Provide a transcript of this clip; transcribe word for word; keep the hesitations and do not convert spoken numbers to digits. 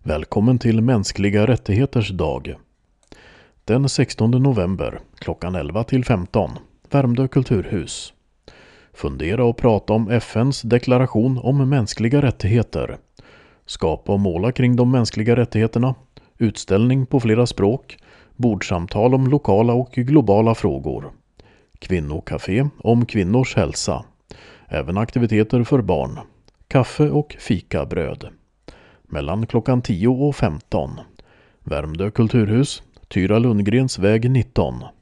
Välkommen till Mänskliga rättigheters dag. Den sextonde november klockan elva till femton, Värmdö kulturhus. Fundera och prata om F N:s deklaration om mänskliga rättigheter. Skapa och måla kring de mänskliga rättigheterna. Utställning på flera språk. Bordsamtal om lokala och globala frågor. Kvinnokafé om kvinnors hälsa. Även aktiviteter för barn. Kaffe och fikabröd. Mellan klockan tio och femton. Värmdö kulturhus, Tyra Lundgrens väg nitton.